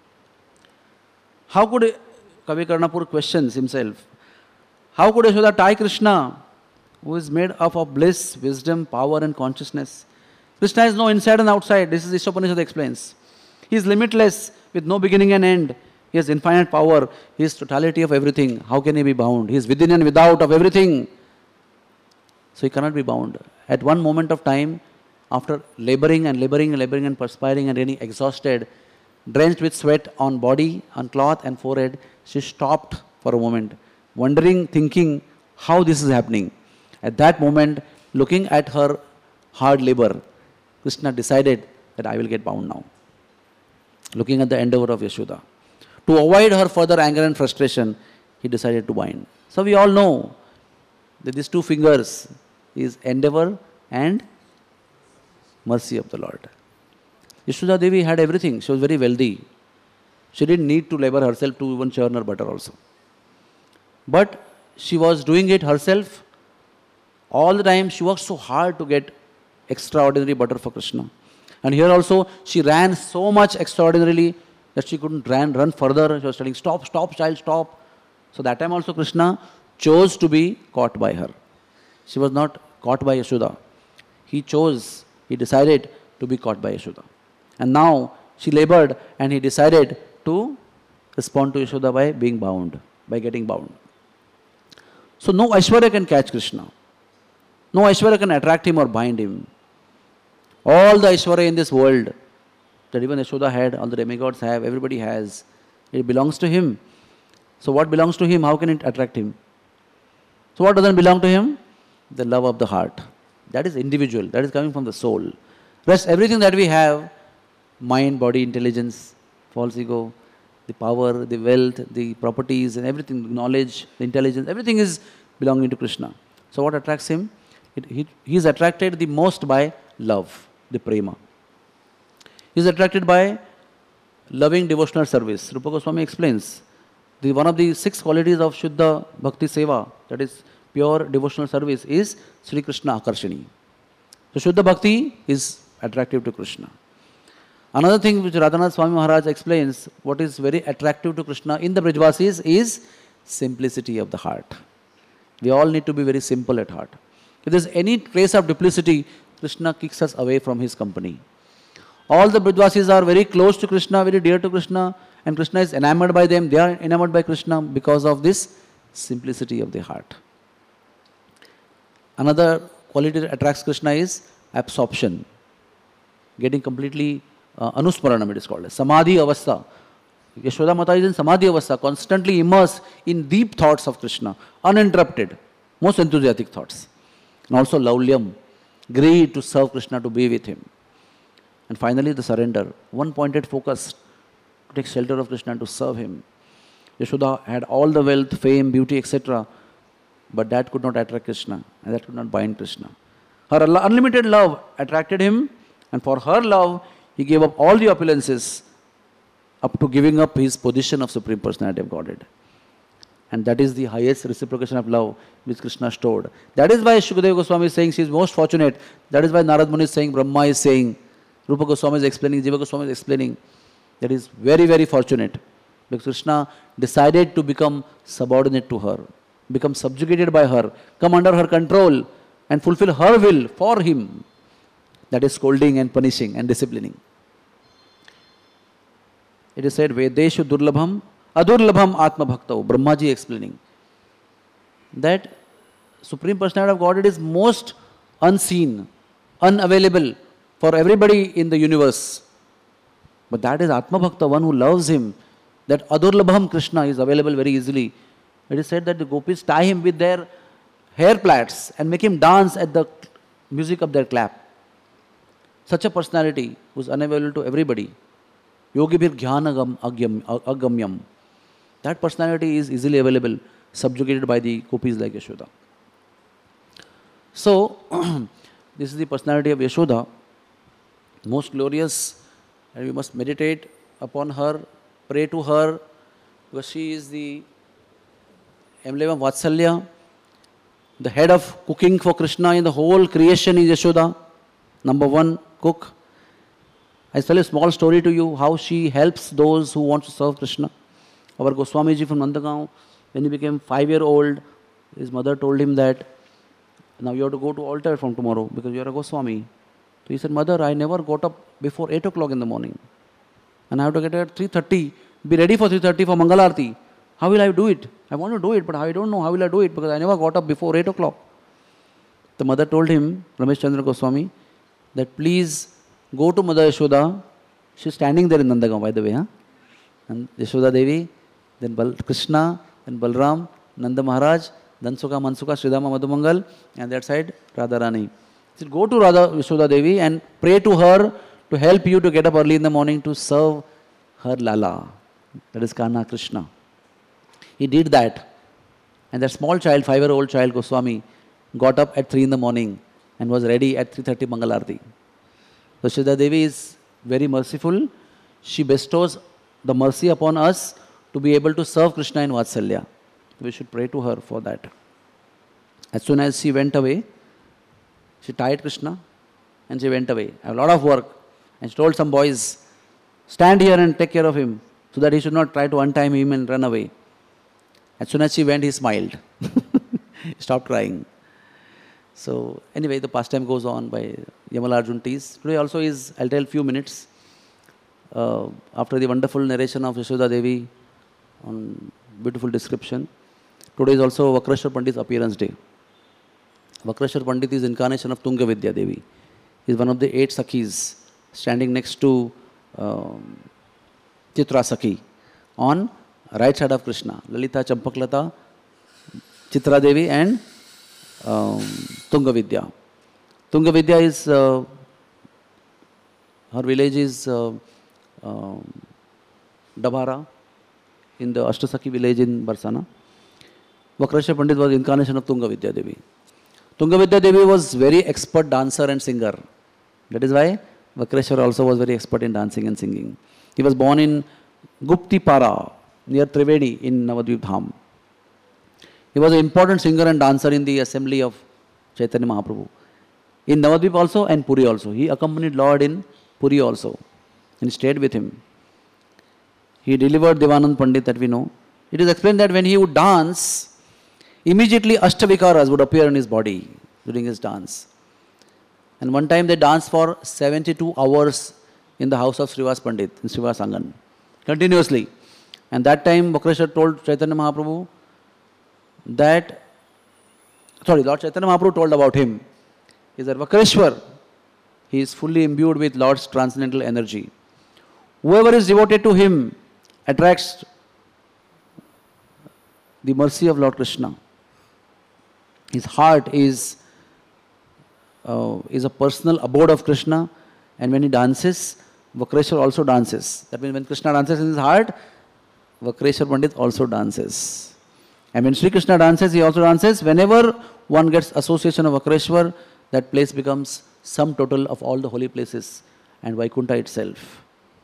A: How could Kavi Karnapur questions himself? How could Yashoda tie Krishna, who is made up of bliss, wisdom, power and consciousness? Krishna is no inside and outside. This is Ishopanishad explains. He is limitless with no beginning and end. He has infinite power. He is totality of everything. How can he be bound? He is within and without of everything. So he cannot be bound. At one moment of time, after laboring and laboring and laboring and perspiring and getting exhausted, drenched with sweat on body, on cloth and forehead, she stopped for a moment, wondering, thinking how this is happening. At that moment, looking at her hard labor, Krishna decided that I will get bound now. Looking at the endeavor of Yashoda. To avoid her further anger and frustration, he decided to bind. So we all know that these two fingers is endeavor and mercy of the Lord. Yashoda Devi had everything. She was very wealthy. She didn't need to labor herself to even churn her butter also. But she was doing it herself. All the time she worked so hard to get extraordinary butter for Krishna. And here also she ran so much extraordinarily that she couldn't run, run further. She was telling, stop, stop, child, stop. So that time also Krishna chose to be caught by her. She was not caught by Yashoda. He chose, he decided to be caught by Yashoda. And now she labored and he decided to respond to Yashoda by being bound, by getting bound. So no Aishwarya can catch Krishna. No Aishwarya can attract him or bind him. All the Aishwarya in this world that even Yashoda had, all the demigods have, everybody has, it belongs to him. So what belongs to him, how can it attract him? So what doesn't belong to him? The love of the heart. That is individual, that is coming from the soul. Rest everything that we have, mind, body, intelligence, false ego, the power, the wealth, the properties and everything, knowledge, the intelligence, everything is belonging to Krishna. So what attracts him? It, he, he is attracted the most by love, the prema. He is attracted by loving devotional service. Rupa Goswami explains, the one of the six qualities of Shuddha Bhakti Seva, that is pure devotional service, is Sri Krishna Akarshani. So Shuddha Bhakti is attractive to Krishna. Another thing which Radhanath Swami Maharaj explains, what is very attractive to Krishna in the Brajvasis is simplicity of the heart. We all need to be very simple at heart. If there is any trace of duplicity, Krishna kicks us away from his company. All the Brajvasis are very close to Krishna, very dear to Krishna, and Krishna is enamored by them. They are enamored by Krishna because of this simplicity of the heart. Another quality that attracts Krishna is absorption. Getting completely uh, anusmaranam, it is called. Samadhi avastha. Yashoda Mata is in Samadhi avastha, constantly immersed in deep thoughts of Krishna, uninterrupted, most enthusiastic thoughts. And also laulyam, greed to serve Krishna, to be with him. And finally the surrender, one-pointed focus, to take shelter of Krishna and to serve him. Yashoda had all the wealth, fame, beauty, et cetera. But that could not attract Krishna, and that could not bind Krishna. Her unlimited love attracted him, and for her love, he gave up all the opulences, up to giving up his position of Supreme Personality of Godhead. And that is the highest reciprocation of love which Krishna stored. That is why Shukadeva Goswami is saying she is most fortunate. That is why Narad Muni is saying, Brahma is saying, Rupa Goswami is explaining, Jiva Goswami is explaining. That is very, very fortunate. Because Krishna decided to become subordinate to her, become subjugated by her, come under her control and fulfill her will for him. That is scolding and punishing and disciplining. It is said, Vedeshu Durlabham, Adurlabham Atma Bhaktau. Brahmaji explaining that Supreme Personality of Godhead is most unseen, unavailable for everybody in the universe. But that is Atma Bhakta, one who loves him. That Adurlabham Krishna is available very easily. It is said that the gopis tie him with their hair plaits and make him dance at the music of their clap. Such a personality who is unavailable to everybody. Yogi bir jnana agamyam. That personality is easily available, subjugated by the gopis like Yashoda. So, this is the personality of Yashoda, most glorious, and we must meditate upon her, pray to her, because she is the emblem of Vatsalya, the head of cooking for Krishna in the whole creation is Yashoda, number one cook. I tell a small story to you how she helps those who want to serve Krishna. Our Goswamiji from Nandagaon, when he became five year old, his mother told him that now you have to go to altar from tomorrow because you are a Goswami. So he said, Mother, I never got up before eight o'clock in the morning. And I have to get at three thirty, be ready for three thirty for Mangalarti. How will I do it? I want to do it, but I don't know how will I do it because I never got up before eight o'clock. The mother told him, Ramesh Chandra Goswami, that please go to Mother Yashoda She's standing there in Nandagaon, by the way. Huh? And Yashoda Devi, then Bal Krishna, then Balram, Nanda Maharaj, Dansuka, Mansuka, Sridhama, Madhumangal, and that side Radharani. He said, go to Radha Yashoda Devi and pray to her to help you to get up early in the morning to serve her Lala. That is Kanha Krishna. He did that. And that small child, five-year-old child, Goswami, got up at three in the morning and was ready at three thirty Mangalarti. So Yashoda Devi is very merciful. She bestows the mercy upon us to be able to serve Krishna in Vatsalya. We should pray to her for that. As soon as she went away, she tied Krishna and she went away. I have a lot of work. And she told some boys, stand here and take care of him so that he should not try to untime him and run away. As soon as she went, he smiled. He stopped crying. So anyway, the pastime goes on by Yamalarjun Tees. Today also is, I'll tell a few minutes, uh, after the wonderful narration of Yashoda Devi on beautiful description. Today is also Vakreshwar Pandit's appearance day. Vakreshwar Pandit is incarnation of Tunga Vidya Devi. He is one of the eight Sakhis standing next to um, Chitra Sakhi on right side of Krishna. Lalita, Champaklata, Chitra Devi and um, Tunga Vidya. Tunga Vidya is, uh, her village is uh, uh, Dabhara in the Ashtasakhi village in Barsana. Vakreshwar Pandit was incarnation of Tunga Vidya Devi. Tunga Vidya Devi was very expert dancer and singer. That is why Vakreshwar also was very expert in dancing and singing. He was born in Guptipara near Trivedi in Navadvip Dham. He was an important singer and dancer in the assembly of Chaitanya Mahaprabhu. In Navadvip also and Puri also. He accompanied Lord in Puri also and stayed with him. He delivered Devanand Pandit that we know. It is explained that when he would dance, immediately Ashtavikaras would appear in his body during his dance. And one time they danced for seventy-two hours in the house of Srivas Pandit, in Srivas Angan, continuously. And that time Vakreshwar told Chaitanya Mahaprabhu that, sorry, Lord Chaitanya Mahaprabhu told about him, is that Vakreshwar, he is fully imbued with Lord's transcendental energy. Whoever is devoted to him attracts the mercy of Lord Krishna. His heart is, uh, is a personal abode of Krishna, and when he dances, Vakreshwar also dances. That means when Krishna dances in his heart, Vakreshwar Pandit also dances. And when Sri Krishna dances, he also dances. Whenever one gets association of Vakreshwar, that place becomes sum total of all the holy places and Vaikuntha itself.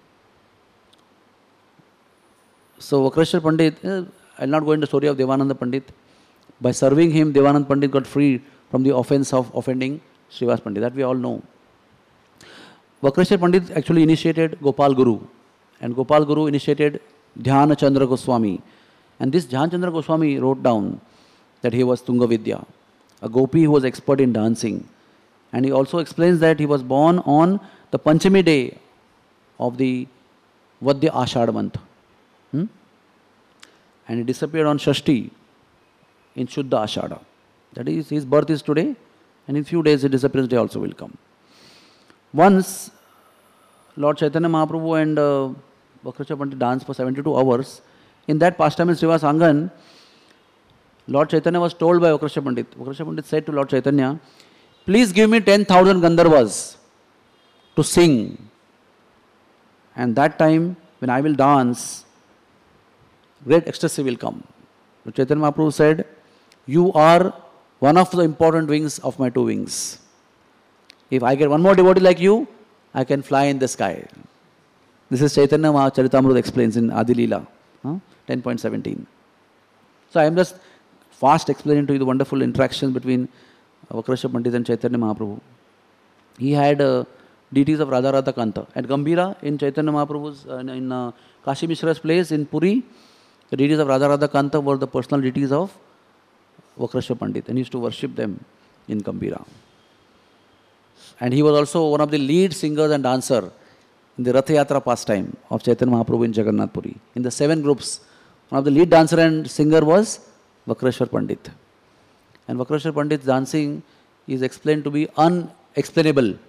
A: So Vakreshwar Pandit, eh, I will not go into the story of Devananda Pandit. By serving him, Devanand Pandit got free from the offense of offending Srivas Pandit. That we all know. Vakreshwar Pandit actually initiated Gopal Guru. And Gopal Guru initiated Dhyana Chandra Goswami. And this Dhyana Chandra Goswami wrote down that he was Tunga Vidya, a gopi who was expert in dancing. And he also explains that he was born on the Panchami day of the Vadya Ashad month. Hmm? And he disappeared on Shashti in Shuddha Ashada. That is, his birth is today, and in few days his disappearance day also will come. Once, Lord Chaitanya Mahaprabhu and uh, Vakreshwar Pandit danced for seventy-two hours. In that pastime in Srivas Angan, Lord Chaitanya was told by Vakreshwar Pandit. Vakreshwar Pandit said to Lord Chaitanya, please give me ten thousand Gandharvas to sing. And that time, when I will dance, great ecstasy will come. Lord Chaitanya Mahaprabhu said, you are one of the important wings of my two wings. If I get one more devotee like you, I can fly in the sky. This is Chaitanya Charitamrita explains in Adi Leela, huh? ten point seventeen. So I am just fast explaining to you the wonderful interaction between Vakreshwar Pandit and Chaitanya Mahaprabhu. He had uh, deities of Radha Radha Kanta. At Gambhira, in Chaitanya Mahaprabhu's, uh, in uh, Kashi Mishra's place in Puri, the deities of Radha Radha Kanta were the personal deities of Vakreshwar Pandit, and he used to worship them in Gambhira. And he was also one of the lead singers and dancer in the Rath Yatra pastime of Chaitanya Mahaprabhu in Jagannath Puri. In the seven groups, one of the lead dancer and singer was Vakreshwar Pandit. And Vakreshwar Pandit's dancing is explained to be unexplainable.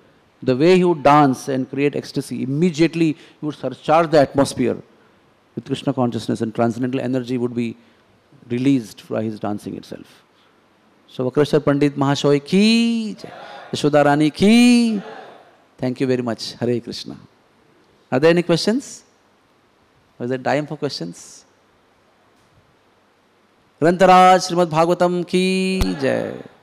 A: The way he would dance and create ecstasy, immediately he would surcharge the atmosphere with Krishna consciousness, and transcendental energy would be released by his dancing itself. So Vakreshwar Pandit Mahashoy ki, Yashoda Rani ki. Thank you very much. Hare Krishna. Are there any questions? Or is there time for questions? Grantaraj Srimad Bhagavatam ki jai.